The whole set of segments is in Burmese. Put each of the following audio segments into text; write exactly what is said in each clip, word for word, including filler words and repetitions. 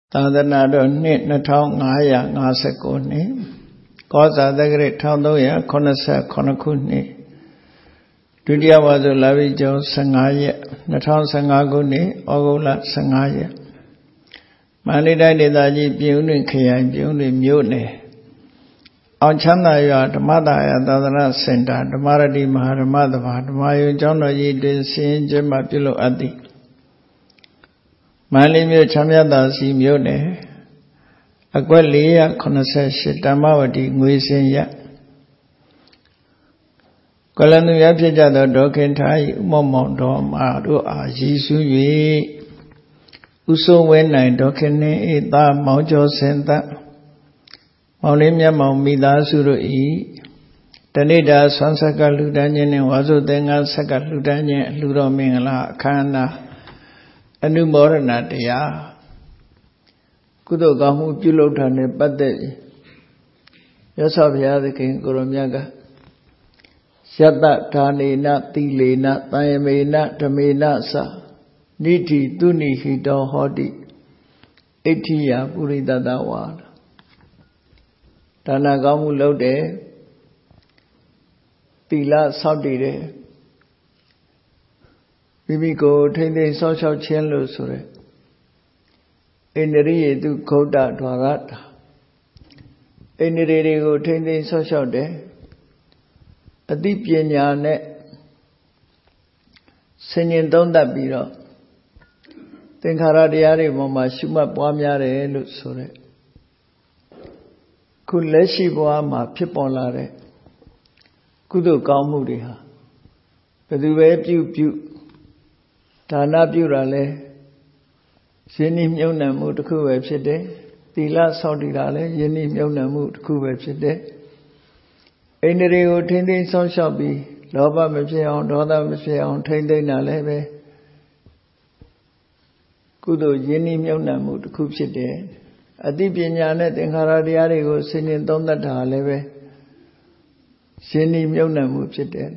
သာသနာတော်နှစ်နှစ်ထောင်ငါးရာငါးสิบ九နှစ်ကောဇာတက္ကရာတစ်ထောင်သုံးရာခုနှစ်สิบခုနှစ်ဒုတိယဝါဆိုလာပြီကျော်ဆယ်ငါးရက်နှစ်ထောင်ဆယ်ငါးခုနှစ်ဩဂုတ်လဆယ်ငါးရက်မန္တလေးတိုင်းဒေသကြီးပြည်ဦးလွင်ခရိုင်ပြည်ဦးလွင်မြို့နယ်အောင်ချမ်းသာရွာဓမ္မဒါယသာသနာစင်တာဓမ္မရတိမဟာဓမ္မသဘာဓမ္မယုံကျောင်းတော်ကြီးတွင်ဆင်းကျင်းပပြုလုပ်အပ်သည်မန္တလေးမြို့ချမ်းမြတ်သာစီမြို့နယ်အကွက်လေးရာခုနှစ်สิบแปดဓမ္မဝတီငွေစင်ရကလန်သူရဖြစ်ကြသောဒေါခင်ထား၏ဥမောင်မောင်တော်မာတို့အားရည်စူး၍ဥဆုံးဝဲနိုင်ဒေါခင်နှင့်ဧသားမောင်ကျော်စင်သက်မောင်လေးမြတ်မောင်မိသားစုတို့၏တဏိတာဆွမ်းဆက်ကလှူဒန်းခြင်းနှင့်ဝါဆိုသင်္ကန်းဆက်ကလှူဒန်းခြင်းအလှူတော်မင်္ဂလာအခမ်းအနားအနုမောဒနာတရားကုသိုလ်ကောင်းမှုပြုလုပ်တာနဲ့ပတ်သက်ရသော်ဘုရားသခင်ကိုရောမြတ်ကယတ္တဒါနေနသီလေနသံယမေနဓမေနသနိတိသူနိဟိတောဟောတိအဋ္ဌိယပုရိသတဝါဒါနကောင်းမှုလုပ်တယ်သီလဆောက်တည်တယ်မိမိကိုထိမ့်သိမ်းဆောက်ရှောက်ခြင်းလို့ဆိုရဲဣန္ဒြိယေတုဂௌတဒွါရတာဣန္ဒြေတွေကိုထိမ့်သိမ်းဆောက်ရှောက်တယ်အသိပညာနဲ့ဆင်ញင်သုံးသပ်ပြီးတော့သင်္ခါရတရားတွေပေါ်မှာရှုမှတ်ပွားများတယ်လို့ဆိုရဲခုလက်ရှိဘဝမှာဖြစ်ပေါ်လာတဲ့ကုသိုလ်ကောင်းမှုတွေဟာဘယ်သူပဲပြုပြုဒါနပြုတာလဲယဉ်ဤမြုံနှံမှုတစ်ခုပဲဖြစ်တယ်သီလဆောက်တည်တာလဲယဉ်ဤမြုံနှံမှုတစ်ခုပဲဖြစ်တယ်ဣန္ဒြေကိုထိမ့်သိမ်းဆောက်ရှောက်ပြီးလောဘမဖြစ်အောင်ဒေါသမဖြစ်အောင်ထိမ့်သိမ်းတာလဲပဲကုသိုလ်ယဉ်ဤမြုံနှံမှုတစ်ခုဖြစ်တယ်အသိပညာနဲ့သင်္ခါရတရားတွေကိုဆင်ញင်သုံးသပ်တာလည်းပဲယဉ်ဤမြုံနှံမှုဖြစ်တယ်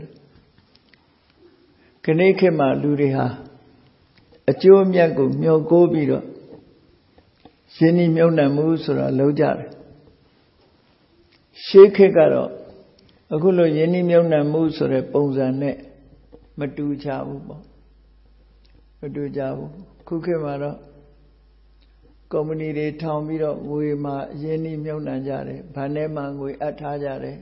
ခဏိခေတ်မှာလူတွေဟာအကျိုးအမြတ်ကိုမျှော်ကိုးပြီးတော့ယဉ်ဤမြုံနှံမှုဆိုတာလုံးကြတယ်ရှေးခေတ်ကတော့အခုလိုယဉ်ဤမြုံနှံမှုဆိုတဲ့ပုံစံနဲ့မတူကြဘူးပေါ့မတူကြဘူးခုခေတ်မှာတော့ကုမ္ပဏီတွေထောင်ပြီးတော့ငွေမှာယဉ်ဤမြုံနှံကြတယ်ဗန်ထဲမှာငွေအပ်ထားကြတယ်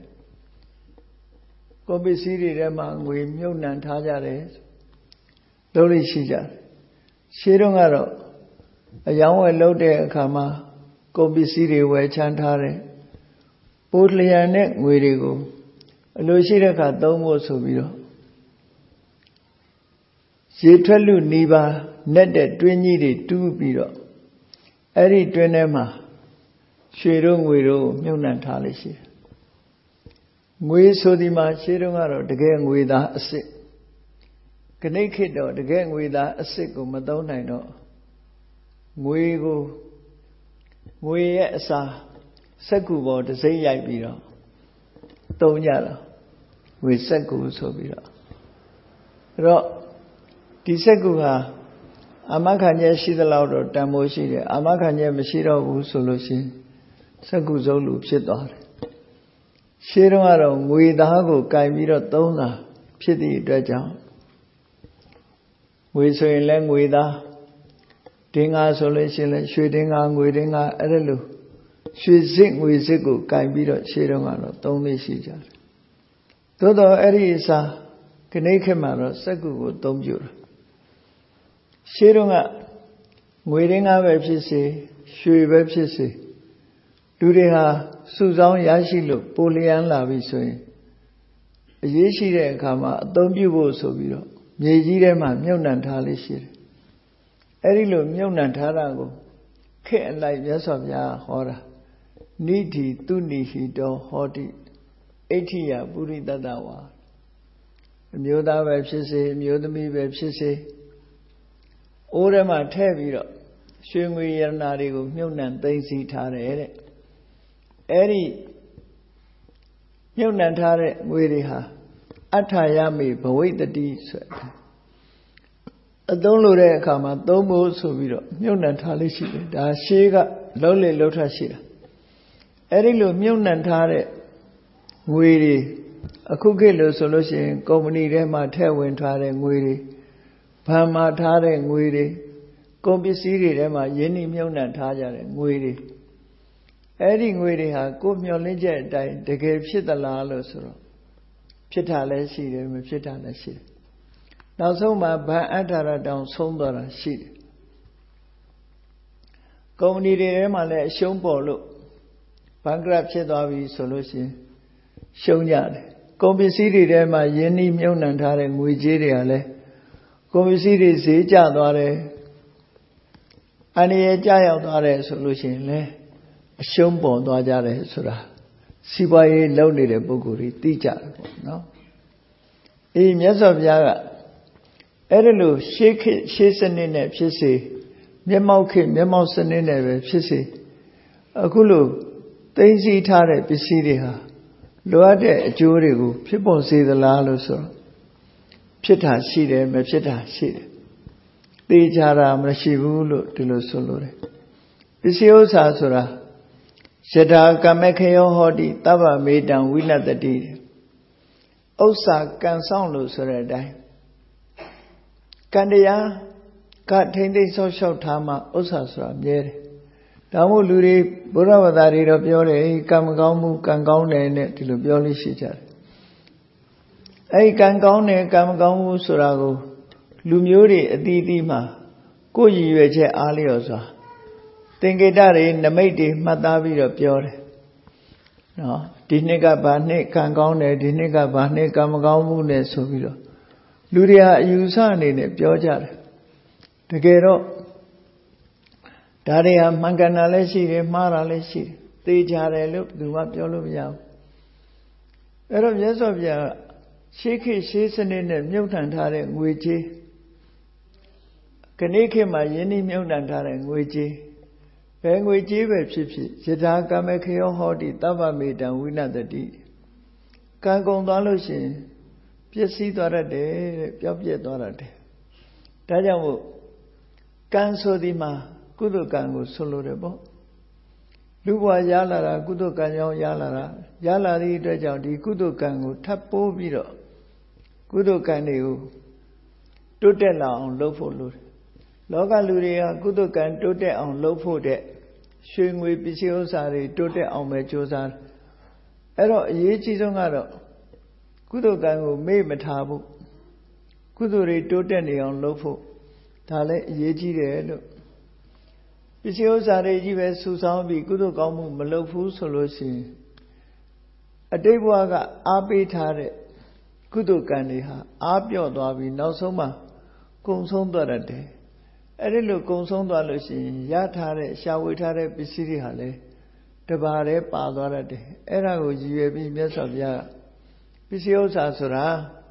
ကုန်ပစ္စည်းတွေထဲမှာငွေမြုံနှံထားကြတယ်လုပ်လို့ရှိကြတယ်ရှေးတုန်းကတော့အယောင်းဝယ်လုပ်တဲ့အခါမှာကုန်ပစ္စည်းတွေဝယ်ချမ်းထားတယ်ပိုးလျံနဲ့ငွေတွေကိုအလိုရှိတဲ့အခါသုံးဖို့ဆိုပြီးတော့ရေထွက်လူနီးပါးနဲ့တဲ့တွင်းကြီးတွေတူးပြီးတော့အဲ့ဒီတွင်းထဲမှာရွှေတို့ငွေတို့မြုံနှံထားလို့ရှိတယ်ငွေဆိုဒီမှာရှေးတုန်းကတော့တကယ်ငွေသားအစစ်ခဏိခေတ်တော့တကယ်ငွေသားအစစ်ကိုမသုံးနိုင်တော့ငွေကိုငွေရဲ့အစာစက္ကူပေါ်တစ်စိမ့်ရိုက်ပြီးတော့သုံးကြတာငွေစက္ကူဆိုပြီးတော့အဲ့တော့ဒီစက္ကူဟာအာမခံချက်ရှိသလောက်တော့တန်ဖိုးရှိတယ်အာမခံချက်မရှိတော့ဘူးဆိုလို့ရှိရင်စက္ကူစုပ်လူဖြစ်သွားတယ်ရှေးတုန်းကတော့ငွေသားကိုကင်ပြီးတော့သုံးတာဖြစ်သည့်အတွက်ကြောင့်ငွေဆိုရင်လည်းငွေသားတင်းကားဆိုလို့ရှိရင်လည်းရွှေတင်းကားငွေတင်းကားအဲ့ဒါလိုရွှေစစ်ငွေစစ်ကိုကင်ပြီးတော့ရှေးတုန်းကတော့သုံးသိရှိကြတယ်သို့တော့အဲ့ဒီအစားခဏိခေတ်မှာတော့စက္ကူကိုသုံးပြတာရှေးတုန်းကငွေတင်းကားပဲဖြစ်စေရွှေပဲဖြစ်စေလူတွေဟာစုဆောင်းရရှိလို့ပိုလျံလာပြီဆိုရင်အရေးရှိတဲ့အခါမှာအသုံးပြုဖို့ဆိုပြီးတော့မြေကြီးထဲမှာမြုပ်နှံထားလေးရှိတယ်အဲ့ဒီလိုမြုပ်နှံထားတာကိုခေတ်အလိုက်မြတ်စွာဘုရားဟောတာနိတိသူနိဟိတောဟောတိအဋ္ဌိယပုရိသတဝါအမျိုးသားပဲဖြစ်စေအမျိုးသမီးပဲဖြစ်စေအိုးထဲမှာထည့်ပြီးတော့ရွှေငွေရတနာတွေကိုမြုပ်နှံသိမ်းဆည်းထားတယ်တဲ့အဲ့ဒီမြုပ်နှံထားတဲ့ငွေတွေဟာအဋ္ဌာယမေဘဝိတ္တိဆိုအအသုံးလို့တဲ့အခါမှာသုံးဖို့ဆိုပြီးတော့မြုပ်နှံထားလေးရှိတယ်ဒါရှေးကလုံးလေလှုပ်ထရှိတာအဲ့ဒီလိုမြုပ်နှံထားတဲ့ငွေတွေအခုခေတ်လို့ဆိုလို့ရှိရင်ကုမ္ပဏီထဲမှာထည့်ဝင်ထားတဲ့ငွေတွေဘဏ်မှာထားတဲ့ငွေတွေကုန်ပစ္စည်းတွေထဲမှာယင်းနှိမြုပ်နှံထားကြတဲ့ငွေတွေအဲ့ဒီငွေတွေဟာကိုယ်မျှော်လင့်ချက်အတိုင်းတကယ်ဖြစ်သလားလို့ဆိုတော့ဖြစ်တာလည်းရှိတယ်မဖြစ်တာလည်းရှိတယ်နောက်ဆုံးမှာဘဏ်အပ်တာတောင်ဆုံးသွားတာရှိတယ်ကုမ္ပဏီတွေထဲမှာလည်းအရှုံးပေါ်လို့ဘန်ကရတ်ဖြစ်သွားပြီဆိုလို့ရှိရင်ရှုံးကြတယ်ကုန်ပစ္စည်းတွေထဲမှာယင်းနှိမြုပ်နှံထားတဲ့ငွေကြေးတွေကလည်းကုန်ပစ္စည်းတွေဈေးကျသွားတယ်အန္တရာယ်ကျရောက်သွားတယ်ဆိုလို့ရှိရင်လည်းအရှုံးပေါ်သွားကြတယ်ဆိုတာစီးပွားရေးလုပ်နေတဲ့ပုဂ္ဂိုလ်တွေသိကြတယ်ပေါ့နော်အေးမြတ်စွာဘုရားကအဲ့ဒီလိုရှေးခေတ်ရှေးစနစ်နဲ့ဖြစ်စေမျက်မှောက်ခေတ်မျက်မှောက်စနစ်နဲ့ပဲဖြစ်စေအခုလိုသိသိစီထားတဲ့ပစ္စည်းတွေဟာလိုအပ်တဲ့အကျိုးတွေကိုဖြစ်ပေါ်စေသလားလို့ဆိုတော့ဖြစ်တာရှိတယ်မဖြစ်တာရှိတယ်သိကြတာမရှိဘူးလို့ဒီလိုဆိုလို့တယ်ပစ္စည်းဥစ္စာဆိုတာယထာကမ္မခယောဟောတိတဗ္ဗမေတံဝိနတတိဥစ္စာကံဆောင်လို့ဆိုတဲ့အတိုင်းကံတရားကထိမ့်သိမ့်ဆောက်ရှောက်ထားမှဥစ္စာဆိုတာမြဲတယ်ဒါမို့လူတွေဘုရားဘာသာတွေတော့ပြောတယ်ကံမကောင်းမှုကံကောင်းတယ်နဲ့ဒီလိုပြောလို့ရှိကြတယ်အဲဒီကံကောင်းတယ်ကံမကောင်းမှုဆိုတာကိုလူမျိုးတွေအသီးသီးမှာကိုယ်ရည်ရွယ်ချက်အားလျော်စွာသင်္ကေတတွေနမိတ်တွေမှတ်သားပြီးတော့ပြောတယ်နော်ဒီနှစ်ကဘာနှစ်ကံကောင်းတယ်ဒီနှစ်ကဘာနှစ်ကံမကောင်းမှုနဲ့ဆိုပြီးတော့လူတွေဟာအယူဆအနေနဲ့ပြောကြတယ်တကယ်တော့ဒါတွေဟာမှန်ကန်တာလည်းရှိတယ်မှားတာလည်းရှိတယ်သိကြတယ်လို့ဘယ်သူမှပြောလို့မရဘူးအဲ့တော့မြတ်စွာဘုရားရှေးခေတ်ရှေးစနစ်နဲ့မြုပ်နှံထားတဲ့ငွေကြေးခဏခေတ်မှာယင်းနှိမြုပ်နှံထားတဲ့ငွေကြေးဘယ်ငွေကြေးပဲဖြစ်ဖြစ်ယထာကမ္မခယောဟောတိတဗ္ဗမေတံဝိနတတိကံကုန်သွားလို့ရှိရင်ပျက်စီးသွားတတ်တယ်တဲ့ပျောက်ပြက်သွားတတ်တယ်ဒါကြောင့်မို့ကံဆိုဒီမှာကုသိုလ်ကံကိုဆိုလိုတယ်ပေါ့လူဘဝရလာတာကုသိုလ်ကံကြောင့်ရလာတာရလာသည့်အတွက်ကြောင့်ဒီကုသိုလ်ကံကိုထပ်ပိုးပြီးတော့ကုသိုလ်ကံတွေကိုတိုးတက်လာအောင်လုပ်ဖို့လိုတယ်လောကလူတွေကကုသိုလ်ကံတိုးတက်အောင်လုပ်ဖို့တဲ့ရွှေငွေပစ္စည်းဥစ္စာတွေတိုးတက်အောင်ပဲကြိုးစားအဲ့တော့အရေးကြီးဆုံးကတော့ကုသိုလ်ကံကိုမေ့မထားဖို့ကုသိုလ်တွေတိုးတက်နေအောင်လုပ်ဖို့ဒါလည်းအရေးကြီးတယ်လို့ပစ္စည်းဥစ္စာတွေကြီးပဲစုဆောင်းပြီးကုသိုလ်ကောင်းမှုမလုပ်ဘူးဆိုလို့ရှိရင်အတိတ်ဘဝကအားပေးထားတဲ့ကုသိုလ်ကံတွေဟာအားပြော့သွားပြီးနောက်ဆုံးမှကုံဆုံးသွားတတ်တယ်အဲ့ဒီလိုကုံဆုံးသွားလို့ရှိရင်ရထားတဲ့ရှာဝေထားတဲ့ပစ္စည်းတွေဟာလည်းတပါးတည်းပါသွားတတ်တယ်အဲ့ဒါကိုရည်ရွယ်ပြီးမြတ်စွာဘုရားပစ္စည်းဥစ္စာဆိုတာ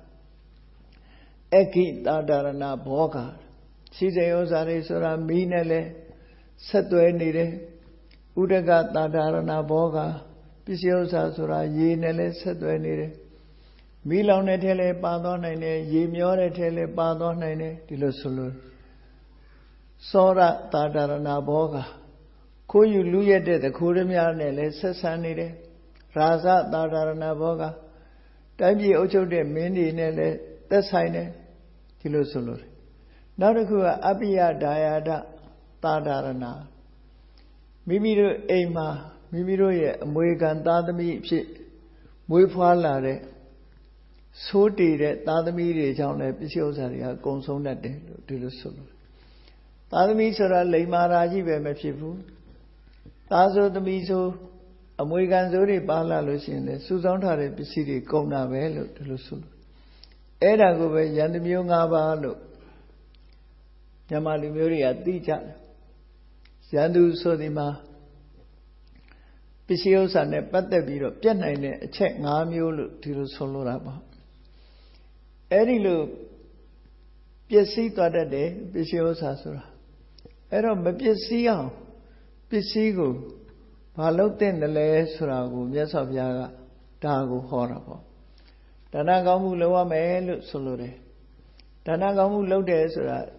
အခိတာဒရဏဘောဂရှိစေဥစ္စာတွေဆိုတာမီးနဲ့လဲဆက်သွဲနေတယ်ဥဒကတာဒရဏဘောဂပစ္စည်းဥစ္စာဆိုတာရေနဲ့လဲဆက်သွဲနေတယ်မီးလောင်တဲ့ထဲလဲပါသွားနိုင်တယ်ရေမျောတဲ့ထဲလဲပါသွားနိုင်တယ်ဒီလိုဆိုလို့သောရတာဒရဏဘောဂခိုးယူလူရက်တဲ့တခိုးရများနဲ့လဲဆက်ဆံနေတယ်ရာဇတာဒရဏဘောဂတိုင်းပြည်အုပ်ချုပ်တဲ့မင်းတွေနဲ့လဲသက်ဆိုင်တယ်ဒီလိုဆိုလို့နောက်တစ်ခုကအပိယဒါယဒတာဒရဏမိမိတို့အိမ်မှာမိမိတို့ရဲ့အမွေခံသားသမီးအဖြစ်မွေးဖွားလာတဲ့ဆိုးတည်တဲ့သားသမီးတွေကြောင့်လည်းပစ္စည်းဥစ္စာတွေကကုံဆုံးတတ်တယ်လို့ဒီလိုဆိုလို့သားသမီးဆိုတာလိမ္မာရာကြီးပဲမဖြစ်ဘူးသားဆိုသမီးဆိုအမွေခံဆိုးတွေပါလာလို့ရှိရင်လည်းစုဆောင်းထားတဲ့ပစ္စည်းတွေကုန်တာပဲလို့ဒီလိုဆိုလို့အဲ့ဒါကိုပဲယန္တမျိုး၅ပါးလို့မြန်မာလူမျိုးတွေကသိကြတယ်ယန္တုဆိုဒီမှာပစ္စည်းဥစ္စာနဲ့ပတ်သက်ပြီးတော့ပြတ်နိုင်တဲ့အချက်၅မျိုးလို့ဒီလိုဆိုလိုတာပေါ့အဲ့ဒီလိုပစ္စည်းသွားတတ်တယ်ပစ္စည်းဥစ္စာဆိုတာအဲ့တော့မပစ္စည်းအောင်ပစ္စည်းကိုဘာလို့တဲ့တယ်လဲဆိုတာကိုမြတ်စွာဘုရားကဒါကိုဟောတာပေါ့ဒါနကောင်းမှုလုပ်ရမယ်လို့ဆိုလိုတယ်ဒါနကောင်းမှုလုပ်တယ်ဆိုတာ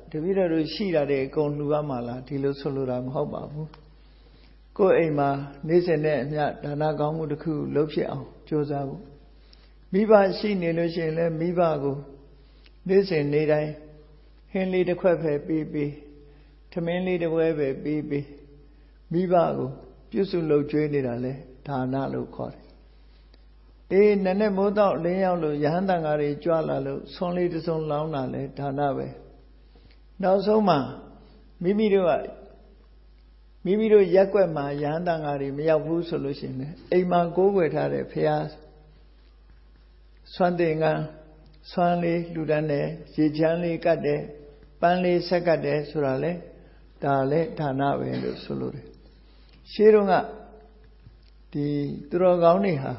တပည့်တော်တို့ရှိတာတွေအကုန်လှူရမှာလားဒီလိုဆိုလိုတာမဟုတ်ပါဘူးကိုယ်အိမ်မှာနေ့စဉ်နဲ့အမျှဒါနကောင်းမှုတစ်ခုလုပ်ဖြစ်အောင်ကြိုးစားဖို့မိဘရှိနေလို့ရှိရင်လည်းမိဘကိုနေ့စဉ်နေ့တိုင်းဟင်းလေးတစ်ခွက်ပဲပေးပေးထမင်းလေးတစ်ပွဲပဲပေးပေးမိဘကိုပြုစုလုပ်ကျွေးနေတာလဲဒါနလို့ခေါ်တယ်အေးနည်းနည်းမိုးတော့လင်းရောက်လို့ယဟန်တန်ဃာတွေကြွလာလို့ဆွန်လေးတစ်စုံလောင်းတာလဲဒါနပဲနောက်ဆုံးမှာမိမိတို့ကမိမိတို့ရက်ွက်မှာယဟန်တန်ဃာတွေမရောက်ဘူးဆိုလို့ရှိရင်လည်းအိမ်မှာကိုးကွယ်ထားတဲ့ဖရာဆွမ်းတင်ကဆွမ်းလေးလူတန်းတယ်ရေချမ်းလေးကတ်တယ်ပန်းလေးဆက်ကတ်တယ်ဆိုတာလေဒါလည်းဒါနပဲလို့ဆိုလို့တယ်ရှင်းတော့ကဒီသူတော်ကောင်းတွေဟာ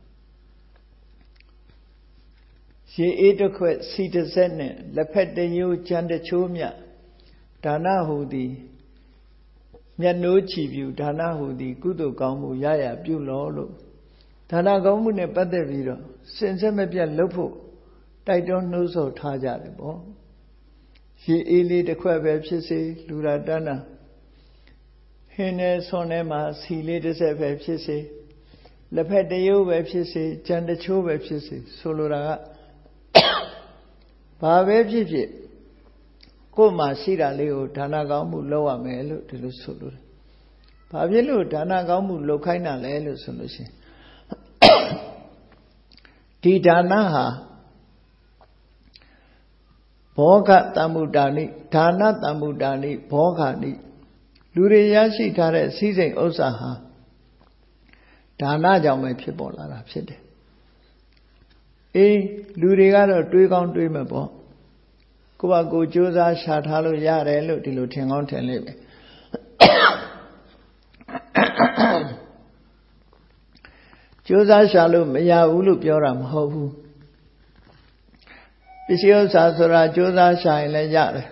ရေအေးတစ်ခွက်စီတစ်ဆက်နဲ့လက်ဖက်တညိုးကြံတချိုးမြဒါနဟူသည်မျက်နှိုးချီပြူဒါနဟူသည်ကုသိုလ်ကောင်းမှုရရပြုလောလို့ဒါနကောင်းမှုနဲ့ပတ်သက်ပြီးတော့စင်ဆက်မပြတ်လုပ်ဖို့တိုက်တွန်းနှိုးဆော်ထားကြတယ်ပေါ့ရေအေးလေးတစ်ခွက်ပဲဖြစ်စေလူရာတန်းတာဟင်းနဲ့ဆွန်ထဲမှာစီလေးတစ်ဆက်ပဲဖြစ်စေလက်ဖက်တရိုးပဲဖြစ်စေကြံတချိုးပဲဖြစ်စေဆိုလိုတာကဘာပဲဖြစ်ဖြစ်ကိုယ်မှာရှိတာလေးကိုဒါနကောင်းမှုလုပ်ရမယ်လို့ဒီလိုဆိုလို့ဘာဖြစ်လို့ဒါနကောင်းမှုလုပ်ခိုင်းတာလဲလို့ဆိုလို့ရှိရင်ဒီဒါနဟာဘောဂတမ္မုတာနိဒါနတမ္မုတာနိဘောဂာနိလူတွေရရှိထားတဲ့စည်းစိမ်ဥစ္စာဟာဒါနကြောင့်ပဲဖြစ်ပေါ်လာတာဖြစ်တယ်အေးလူတွေကတော့တွေးကောင်းတွေးမှာပေါ့ကိုယ့်ဘာကိုကြိုးစားရှာထားလို့ရတယ်လို့ဒီလိုထင်ကောင်းထင်လိမ့်မယ်ကြိုးစားရှာလို့မရဘူးလို့ပြောတာမဟုတ်ဘူးပစ္စည်းဥစ္စာဆိုတာကြိုးစားရှာရင်လည်းရတယ်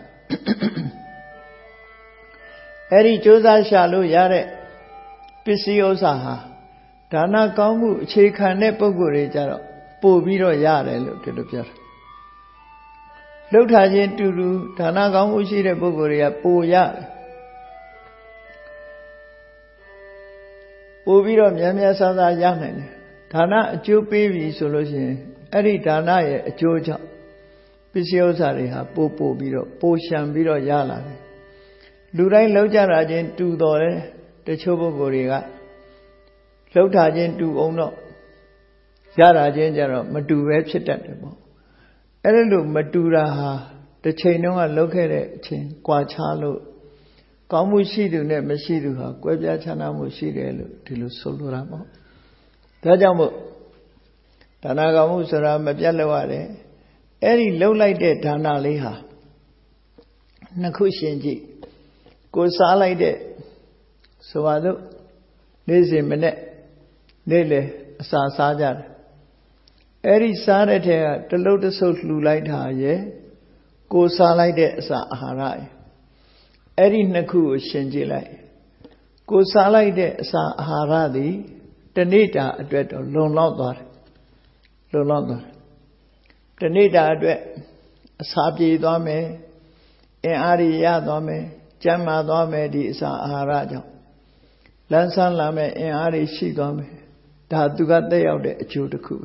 အဲ့ဒီကြိုးစားရှာလို့ရတဲ့ပစ္စည်းဥစ္စာဟာဒါနကောင်းမှုအခြေခံတဲ့ပုဂ္ဂိုလ်တွေကြတော့ပို့ပြီးတော့ရတယ်လို့ဒီလိုပြောတာလှုပ်ထားခြင်းတူတူဒါနကောင်းမှုရှိတဲ့ပုဂ္ဂိုလ်တွေကပို့ရတယ်ပို့ပြီးတော့များများဆန်းဆန်းရနိုင်တယ်ဒါနအကျိုးပေးပြီဆိုလို့ရှိရင်အဲ့ဒီဒါနရဲ့အကျိုးကြောင့်ပစ္စည်းဥစ္စာတွေဟာပို့ပို့ပြီးတော့ပို့ရှံပြီးတော့ရလာတယ်လူတိုင်းလှုပ်ကြတာချင်းတူတော်တယ်တချို့ပုဂ္ဂိုလ်တွေကလှုပ်ထားခြင်းတူအောင်တော့ရတာချင်းကြတော့မတူပဲဖြစ်တတ်တယ်ပေါ့အဲ့ဒါလို့မတူတာဟာတစ်ချိန်တုန်းကလှုပ်ခဲ့တဲ့အချိန်ကွာခြားလို့ကောင်းမှုရှိသူနဲ့မရှိသူဟာကွဲပြားခြားနားမှုရှိတယ်လို့ဒီလိုဆိုလိုတာပေါ့ဒါကြောင့်မို့ဒါနကောင်းမှုဆိုတာမပြတ်လို့ရတယ်အဲ့ဒီလှုပ်လိုက်တဲ့ဒါနလေးဟာနှစ်ခုရှင်ကြည့်ကိုစားလိုက်တဲ့ဆိုပါစို့နေ့စဉ်မနေ့နေ့လေအစာစားကြတယ်အဲ့ဒီစားတဲ့ထဲကတလုံးတဆုပ်လှူလိုက်တာရဲ့ကိုစားလိုက်တဲ့အစာအာဟာရရဲ့အဲ့ဒီနှစ်ခုကိုရှင်ကြည့်လိုက်ကိုစားလိုက်တဲ့အစာအာဟာရသည်တနေ့တာအတွက်တော့လုံလောက်သွားတယ်လုံလောက်သွားတယ်တနေ့တာအတွက်အစာပြေသွားမယ်အင်အားရရသွားမယ်ကျန်းမာသွားမယ်ဒီအစာအာဟာရကြောင့်လန်းဆန်းလာမယ်အင်အားတွေရှိသွားမယ်ဒါသူကတက်ရောက်တဲ့အကျိုးတစ်ခုပဲ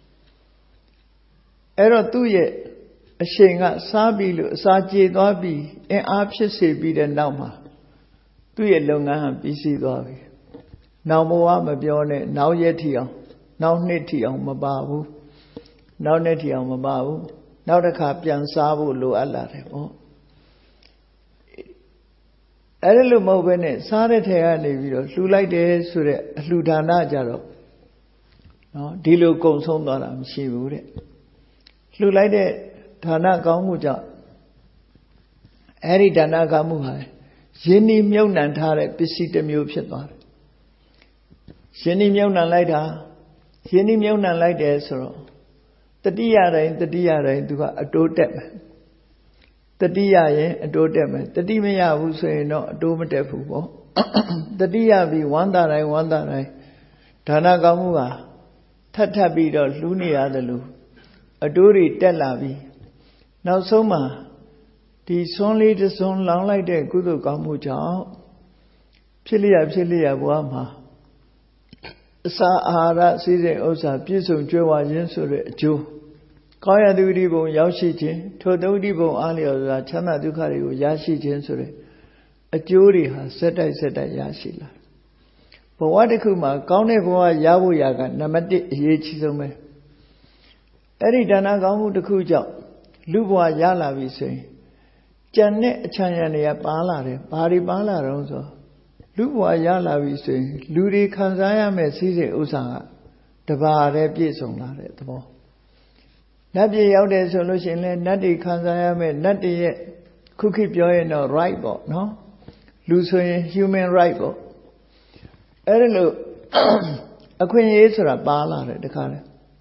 အဲ့တော့သူ့ရဲ့အရှိန်ကစားပြီးလို့အစာကြေသွားပြီးအင်အားဖြစ်စေပြီးတဲ့နောက်မှာသူ့ရဲ့လုပ်ငန်းဟာပြီးစီးသွားပြီနောက်ဘဝမပြောနဲ့နောက်ရက်ထီအောင်နောက်နှစ်ထီအောင်မပါဘူးနောက်နှစ်ထီအောင်မပါဘူးနောက်တစ်ခါပြန်စားဖို့လိုအပ်လာတယ်ပေါ့အဲ့ဒါလို့မဟုတ်ဘဲနဲ့စားတဲ့ထဲကနေပြီးတော့လှူလိုက်တယ်ဆိုတဲ့အလှူဒါနကြတော့နော်ဒီလိုကုံဆုံးသွားတာမရှိဘူးတဲ့လှူလိုက်တဲ့ဒါနကောင်းမှုကြောင့်အဲ့ဒီဒါနကောင်းမှုဟာယင်းဒီမြုပ်နှံထားတဲ့ပစ္စည်းတစ်မျိုးဖြစ်သွားတယ်ယင်းဒီမြုပ်နှံလိုက်တာယင်းဒီမြုပ်နှံလိုက်တယ်ဆိုတော့တတိယတိုင်းတတိယတိုင်းသူကအတိုးတက်မယ်တတိယရင်အတိုးတက်မယ်တတိမရဘူးဆိုရင်တော့အတိုးမတက်ဘူးပေါ့တတိယပြီးဝမ်းသာတိုင်းဝမ်းသာတိုင်းဒါနကောင်းမှုဟာထပ်ထပ်ပြီးတော့လှူးနေရတယ်လို့အတိုးတွေတက်လာပြီးနောက်ဆုံးမှာဒီစွန်းလေးတစ်စွန်းလောင်းလိုက်တဲ့ကုသိုလ်ကောင်းမှုကြောင့်ဖြစ်လျက်ဖြစ်လျက်ဘဝမှာအစာအာဟာရစည်းစိမ်ဥစ္စာပြည့်စုံကြွယ်ဝခြင်းဆိုတဲ့အကျိုးကောင်းရသူတိဘုံရောက်ရှိခြင်းထိုသုတိဘုံအားလျော်စွာချမ်းသာဒုက္ခတွေကိုရရှိခြင်းဆိုတဲ့အကျိုးတွေဟာစက်တိုက်စက်တိုက်ရရှိလာဘဝတစ်ခုမှာကောင်းတဲ့ဘဝရဖို့ရာကနံပါတ်တစ်အရေးကြီးဆုံးပဲအဲ့ဒီဒါနကောင်းမှုတစ်ခုကြောင့်လူဘဝရလာပြီဆိုရင်ကြံတဲ့အချမ်းရံတွေကပါလာတယ်ဘာတွေပါလာတော့ဆိုလူဘဝရလာပြီဆိုရင်လူတွေခံစားရမယ့်စည်းစိမ်ဥစ္စာကတပါးတည်းပြည့်စုံလာတဲ့သဘောနတ်ပြည်ရောက်တယ်ဆိုလို့ရှိရင်လည်းနတ်တွေခံစားရမယ့်နတ်တွေရဲ့ခုခေတ်ပြောရင်တော့ right ပေါ့နော်လူဆိုရင် human right ပေါ့အဲ့ဒါလို့အခွင့်အရေးဆိုတာပါလာတယ်တခါလေ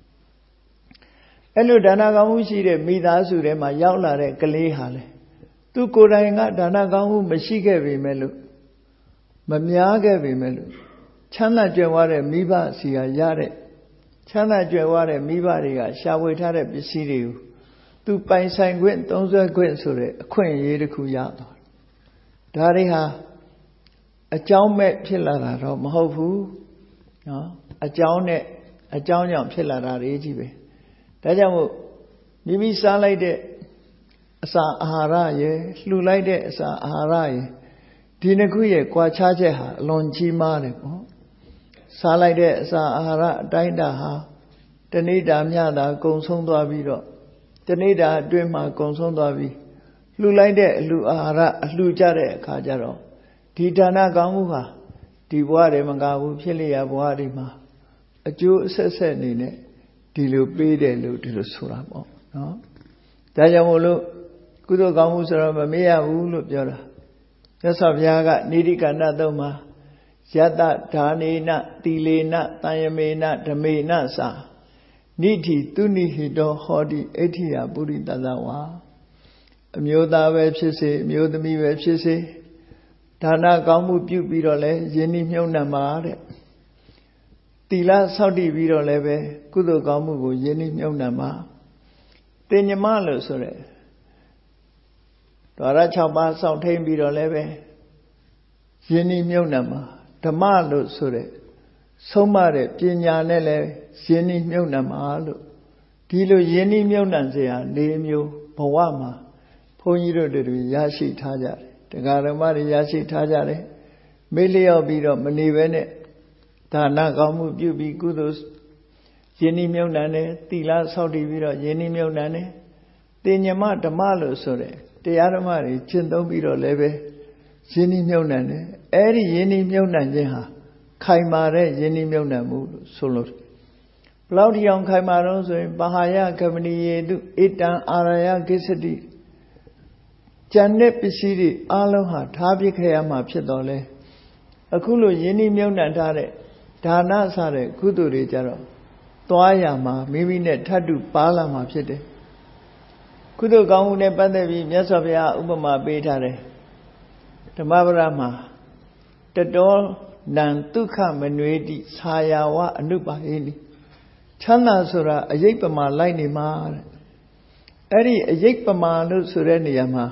အဲ့လိုဒါနကောင်းမှုရှိတဲ့မိသားစုထဲမှာရောက်လာတဲ့ကလေးဟာလေသူကိုယ်တိုင်ကဒါနကောင်းမှုမရှိခဲ့ပေမဲ့လို့မများခဲ့ပေမဲ့လို့ချမ်းသာကြွယ်ဝတဲ့မိဘစီကရတဲ့ချမ်းသာကြွယ်ဝတဲ့မိဘတွေကရှာဝေထားတဲ့ပစ္စည်းတွေကိုသူပိုင်ဆိုင်ခွင့်သုံးစွဲခွင့်ဆိုတဲ့အခွင့်အရေးတစ်ခုရသွားတယ်ဒါတွေဟာအကြောင်းမဲ့ဖြစ်လာတာတော့မဟုတ်ဘူးနော်အကြောင်းနဲ့အကြောင်းကြောင့်ဖြစ်လာတာတွေကြီးပဲဒါကြောင့်မို့မိမိစားလိုက်တဲ့အစာအာဟာရရယ်လှူလိုက်တဲ့အစာအာဟာရရယ်ဒီနှစ်ခုရဲ့ကွာခြားချက်ဟာအလွန်ကြီးမားတယ်ပေါ့စားလိုက်တဲ့အစာအာဟာရအတိုင်းတာဟာတဏိတာမြတာကုံဆုံးသွားပြီးတော့တဏိတာအတွင်းမှာကုံဆုံးသွားပြီးလှူလိုက်တဲ့အလှူအာဟာရအလှူကြတဲ့အခါကျတော့ဒီဒါနကောင်းမှုဟာဒီဘဝတွေမကဘူးဖြစ်လျက်ဘဝတွေမှာအကျိုးအဆက်ဆက်အနေနဲ့ဒီလိုပေးတယ်လို့ဒီလိုဆိုတာပေါ့နော်ဒါကြောင့်မို့လို့ကုသိုလ်ကောင်းမှုဆိုတော့မမေ့ရဘူးလို့ပြောတာမြတ်စွာဘုရားကနိတိကန္တသုံးမှာယတဓာနေနသီလေနတယမေနဓမေနသာနိတိသူနိဟိတောဟောတိအဋ္ဌိယပုရိသသဝါအမျိုးသားပဲဖြစ်စေအမျိုးသမီးပဲဖြစ်စေဒါနကောင်းမှုပြုပြီးတော့လဲယဉ်ဤမြုံနှံပါတဲ့သီလဆောက်တည်ပြီးတော့လည်းပဲကုသိုလ်ကောင်းမှုကိုယဉ်ဤမြုံနှံပါတင်ညမလို့ဆိုရဲဓဝရ၆ပါးစောင့်ထိန်ပြီးတော့လည်းပဲယဉ်ဤမြုံနှံပါဓမ္မလို့ဆိုရဲဆုံးမတဲ့ပညာနဲ့လည်းယဉ်ဤမြုံနှံပါလို့ဒီလိုယဉ်ဤမြုံနှံเสีย၄မျိုးဘဝမှာဘုန်းကြီးတို့တွေရရှိထားကြတယ်တရားဓမ္မတွေရရှိထားကြတယ်မေ့လျော့ပြီးတော့မနေဘဲနဲ့ဒါနကောင်းမှုပြုပြီးကုသိုလ်ယဉ်ဤမြုံနှံတယ်သီလဆောက်တည်ပြီးတော့ယဉ်ဤမြုံနှံတယ်တင်ညမဓမ္မလို့ဆိုတဲ့တရားဓမ္မတွေကျင့်သုံးပြီးတော့လည်းပဲယဉ်ဤမြုံနှံတယ်အဲ့ဒီယဉ်ဤမြုံနှံခြင်းဟာခိုင်မာတဲ့ယဉ်ဤမြုံနှံမှုလို့ဆိုလို့ဘလောက်ဒီအောင်ခိုင်မာတော့ဆိုရင်ပဟာယကမဏီယေတုဣတံအာရယကိစ္စတိကျန်တဲ့ပစ္စည်းတွေအလုံးဟာထားပြခဲ့ရမှာဖြစ်တော်လဲအခုလိုယဉ်ဤမြုံနှံထားတဲ့ဒါနစတဲ့ကုသိုလ်တွေကြတော့သွားရမှာမိမိနဲ့ထပ်တူပါလာမှာဖြစ်တယ်ကုသိုလ်ကောင်းမှုနဲ့ပတ်သက်ပြီးမြတ်စွာဘုရားဥပမာပေးထားတယ်ဓမ္မပဒမှာတတောနံဒုက္ခမနွေတိဆာယာဝအနုပါဟိနိချမ်းသာဆိုတာအယိတ်ပမာလိုက်နေမှာတဲ့အဲ့ဒီအယိတ်ပမာလို့ဆိုတဲ့နေရာမှာ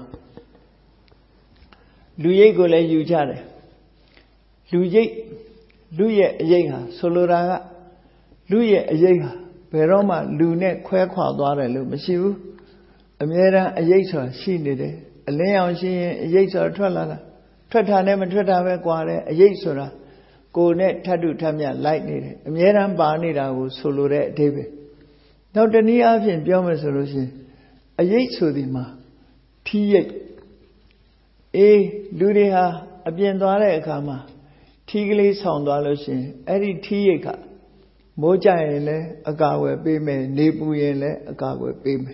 လူရိတ်ကိုလည်းယူကြတယ်လူရိတ်လူရဲ့အယိတ်ဟာဆိုလိုတာကလူရဲ့အယိတ်ဟာဘယ်တော့မှလူနဲ့ခွဲခွာသွားတယ်လို့မရှိဘူးအမြဲတမ်းအယိတ်ဆိုတာရှိနေတယ်အလင်းအောင်ရှိရင်အယိတ်ဆိုတာထွက်လာတာထွက်တာနဲ့မထွက်တာပဲကွာတယ်အယိတ်ဆိုတာကိုယ်နဲ့ထပ်တူထပ်မြတ်လိုက်နေတယ်အမြဲတမ်းပါနေတာကိုဆိုလိုတဲ့အဓိပ္ပာယ်နောက်တနည်းအားဖြင့်ပြောမယ်ဆိုလို့ရှိရင်အယိတ်ဆိုဒီမှာထီးရိတ်အေးလူတွေဟာအပြင်သွားတဲ့အခါမှာထီးကလေးဆောင်းသွားလို့ရှိရင်အဲ့ဒီထီးရိတ်ကမိုးကြရင်လည်းအကာအကွယ်ပေးမယ်နေပူရင်လည်းအကာအကွယ်ပေးမယ်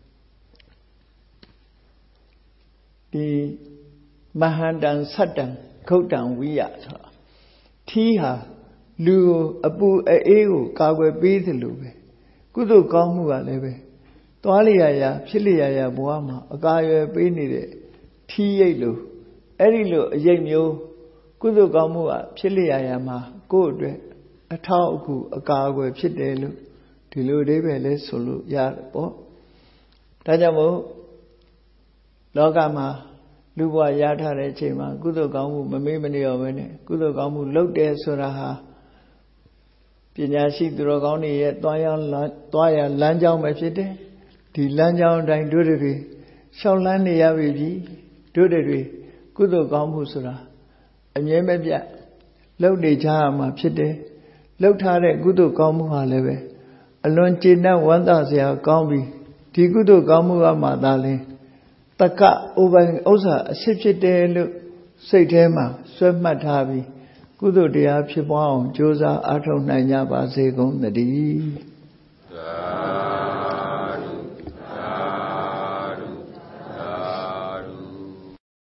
ဒီမဟာတံဆတ်တံဂုတ်တံဝိယဆိုတာထီးဟာလူကိုအပူအေးကိုကာကွယ်ပေးသလိုပဲကုသိုလ်ကောင်းမှုကလည်းပဲသွားလျာရာဖြစ်လျာရာဘဝမှာအကာအကွယ်ပေးနေတဲ့ထီးရိတ်လို့အဲ့ဒီလိုအရိပ်မျိုးကုသိုလ်ကောင်းမှုကဖြစ်လျာရာမှာကိုယ့်အတွက်အထောက်အကူအကာအကွယ်ဖြစ်တယ်လို့ဒီလိုအဓိပ္ပာယ်လဲဆိုလို့ရတယ်ပေါ့ဒါကြောင့်မို့လောကမှာလူဘဝရထားတဲ့အချိန်မှာကုသိုလ်ကောင်းမှုမမေ့မလျော့ပဲနဲ့ကုသိုလ်ကောင်းမှုလုပ်တယ်ဆိုတာဟာပညာရှိသူတော်ကောင်းတွေရဲ့တွားရတွားရလမ်းကြောင်းပဲဖြစ်တယ်ဒီလမ်းကြောင်းအတိုင်းတို့တွေရှောက်လန်းနေရပြီတို့တွေကုသိုလ်ကောင်းမှုဆိုတာအမြဲမပြတ်လုပ်နေကြရမှာဖြစ်တယ်လုပ်ထားတဲ့ကုသိုလ်ကောင်းမှုဟာလည်းပဲအလွန်ကျေနပ်ဝမ်းသာစရာကောင်းပြီဒီကုသိုလ်ကောင်းမှုကမှသာလဲတက္ကဥပိုင်ဥစ္စာအစစ်ဖြစ်တယ်လို့စိတ်ထဲမှာဆွဲမှတ်ထားပြီးကုသိုလ်တရားဖြစ်ပွားအောင်ကြိုးစားအားထုတ်နိုင်ကြပါစေကုန်သတည်း